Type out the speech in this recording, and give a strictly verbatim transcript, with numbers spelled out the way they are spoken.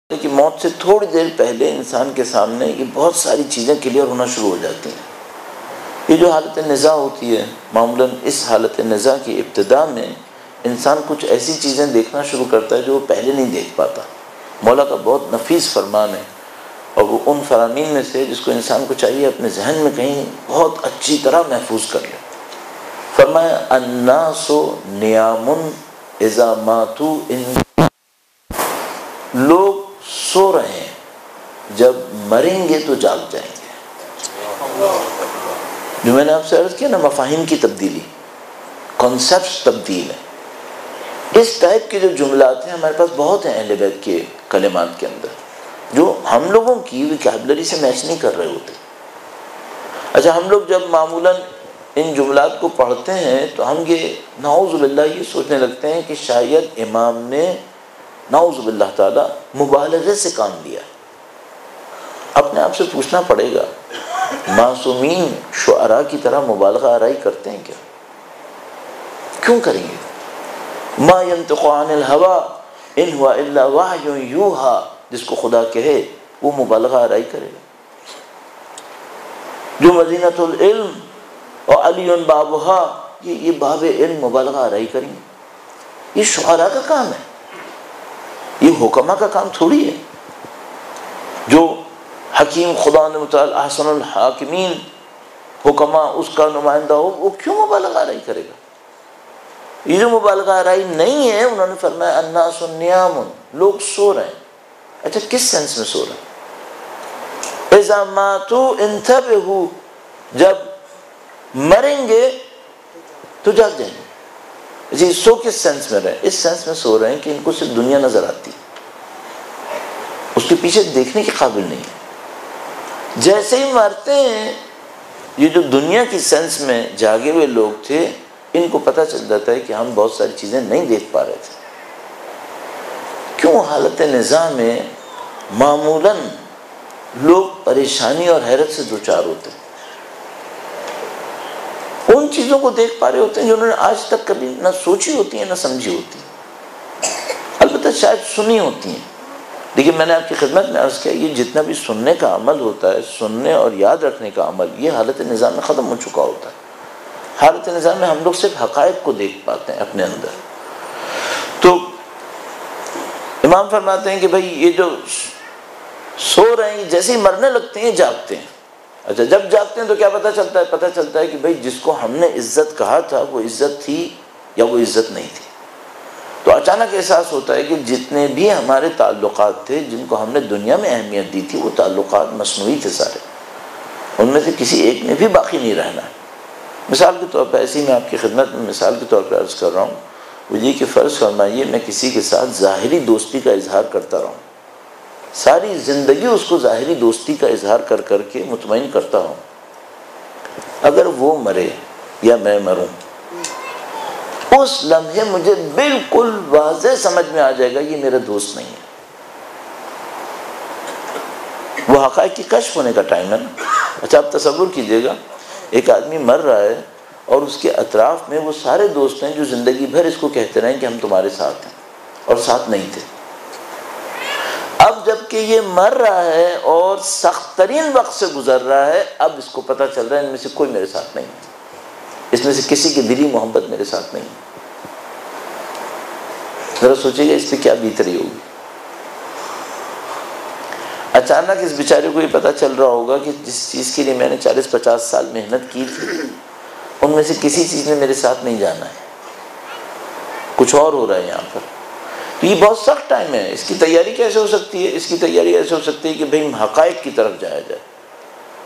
کہ موت سے تھوڑی دیر پہلے انسان کے سامنے یہ بہت ساری چیزیں کلیئر ہونا شروع ہو جاتی ہیں. یہ جو حالت نزاع ہوتی ہے، معمولاً اس حالت نزاع کی ابتدا میں انسان کچھ ایسی چیزیں دیکھنا شروع کرتا ہے جو وہ پہلے نہیں دیکھ پاتا. مولا کا بہت نفیس فرمان ہے، اور وہ ان فرامین میں سے جس کو انسان کو چاہیے اپنے ذہن میں کہیں بہت اچھی طرح محفوظ کر لے. فرمایا الناس نیام اذا ماتوا، ان لوگ سو رہے ہیں، جب مریں گے تو جاگ جائیں گے. جو میں نے آپ سے عرض کیا نا، مفاہیم کی تبدیلی، کانسیپٹس تبدیل ہے. اس ٹائپ کے جو جملات ہیں ہمارے پاس بہت ہیں اہل بیت کے کلمات کے اندر، جو ہم لوگوں کی ویکیبلری سے میچ نہیں کر رہے ہوتے. اچھا، ہم لوگ جب معمولاً ان جملات کو پڑھتے ہیں تو ہم یہ نعوذ باللہ یہ سوچنے لگتے ہیں کہ شاید امام نے نعوذ باللہ تعالی مبالغے سے کام لیا. اپنے آپ سے پوچھنا پڑے گا، معصومین شعراء کی طرح مبالغہ آرائی کرتے ہیں کیا؟ کیوں کریں گے؟ ما ينطق عن الهوى ان هو الا وحی یوحى، جس کو خدا کہے وہ مبالغہ آرائی کرے گا. جو مدینۃ العلم اور علی بابها، یہ یہ باب علم مبالغہ آرائی کریں گے. یہ شعراء کا کام ہے، یہ حکماء کا کام تھوڑی ہے. جو حکیم خدا نے متعال احسن الحاکمین حکماء اس کا نمائندہ ہو، وہ کیوں مبالغہ آرائی کرے گا؟ یہ جو مبالغہ آرائی نہیں ہے، انہوں نے فرمایا الناس نیام، لوگ سو رہے ہیں. اچھا، کس سینس میں سو رہے ہیں؟ اذا ماتوا انتبہوا، جب مریں گے تو جاگ جائیں گے. جی، سو کس سینس میں رہے؟ اس سینس میں سو رہے ہیں کہ ان کو صرف دنیا نظر آتی، اس کے پیچھے دیکھنے کے قابل نہیں ہے. جیسے ہی مرتے ہیں، یہ جو دنیا کی سینس میں جاگے ہوئے لوگ تھے، ان کو پتہ چل جاتا ہے کہ ہم بہت ساری چیزیں نہیں دیکھ پا رہے تھے. کیوں حالت نزاع میں معمولاً لوگ پریشانی اور حیرت سے دوچار ہوتے ہیں؟ ان چیزوں کو دیکھ پا رہے ہوتے ہیں جو انہوں نے آج تک کبھی نہ سوچی ہوتی ہیں نہ سمجھی ہوتی ہیں، البتہ شاید سنی ہوتی ہیں. لیکن میں نے آپ کی خدمت میں عرض کیا، یہ جتنا بھی سننے کا عمل ہوتا ہے، سننے اور یاد رکھنے کا عمل، یہ حالت نظام میں ختم ہو چکا ہوتا ہے. حالت نظام میں ہم لوگ صرف حقائق کو دیکھ پاتے ہیں اپنے اندر. تو امام فرماتے ہیں کہ بھئی یہ جو سو رہے ہیں، جیسے ہی مرنے لگتے ہیں جاگتے ہیں. اچھا، جب جاگتے ہیں تو کیا پتہ چلتا ہے؟ پتہ چلتا ہے کہ بھئی جس کو ہم نے عزت کہا تھا وہ عزت تھی یا وہ عزت نہیں تھی. تو اچانک احساس ہوتا ہے کہ جتنے بھی ہمارے تعلقات تھے، جن کو ہم نے دنیا میں اہمیت دی تھی، وہ تعلقات مصنوعی تھے سارے، ان میں سے کسی ایک نے بھی باقی نہیں رہنا. مثال کے طور پر، ایسی میں آپ کی خدمت میں مثال کے طور پر عرض کر رہا ہوں، وہ یہ کہ فرض فرمائیے میں کسی کے ساتھ ظاہری دوستی کا اظہار کرتا رہا ہوں، ساری زندگی اس کو ظاہری دوستی کا اظہار کر کر کے مطمئن کرتا ہوں. اگر وہ مرے یا میں مروں، اس لمحے مجھے بالکل واضح سمجھ میں آ جائے گا یہ میرا دوست نہیں ہے. وہ حقائق کی کشف ہونے کا ٹائم ہے نا. اچھا، آپ تصور کیجئے گا، ایک آدمی مر رہا ہے اور اس کے اطراف میں وہ سارے دوست ہیں جو زندگی بھر اس کو کہتے رہے کہ ہم تمہارے ساتھ ہیں، اور ساتھ نہیں تھے. اب جب کہ یہ مر رہا ہے اور سخت ترین وقت سے گزر رہا ہے، اب اس کو پتہ چل رہا ہے ان میں سے کوئی میرے ساتھ نہیں ہے، اس میں سے کسی کی دلی محبت میرے ساتھ نہیں. ذرا سوچیے گا اس پہ کیا بیت رہی ہوگی. اچانک اس بیچارے کو یہ پتہ چل رہا ہوگا کہ جس چیز کے لیے میں نے چالیس پچاس سال محنت کی تھی، ان میں سے کسی چیز نے میرے ساتھ نہیں جانا ہے، کچھ اور ہو رہا ہے یہاں پر. تو یہ بہت سخت ٹائم ہے. اس کی تیاری کیسے ہو سکتی ہے؟ اس کی تیاری ایسے ہو سکتی ہے کہ بھئی حقائق کی طرف جایا جائے.